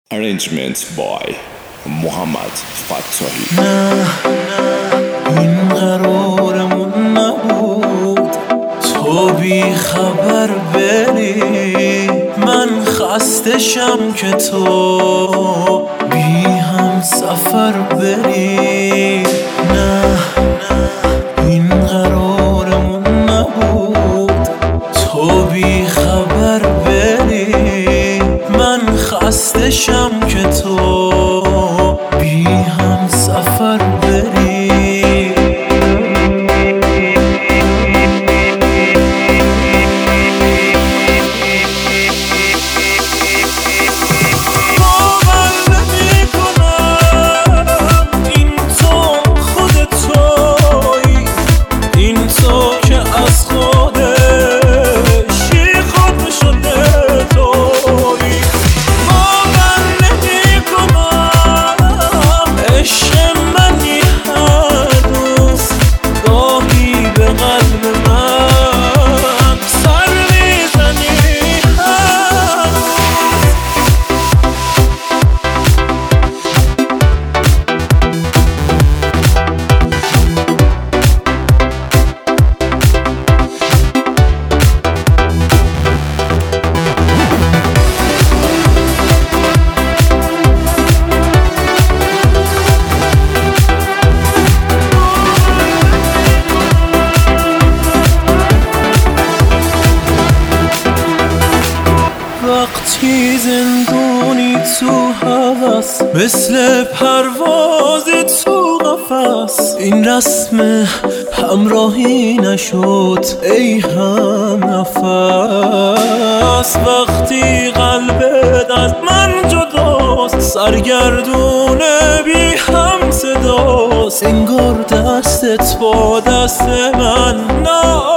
Arrangement by محمد فتاحی. نه این قرارمون نبود تو بی خبر بری، من خستشم که تو بی هم سفر بری. نه این قرارمون نبود تو بی خبر بری، من خستشم که تو بی هم سفر بری. وقتی زندونی تو هوس، مثل پروازی تو قفس، این رسم همراهی نشد ای هم نفس. وقتی قلبت از من جداست، سرگردونه بی هم صداست، انگار دستت با دست من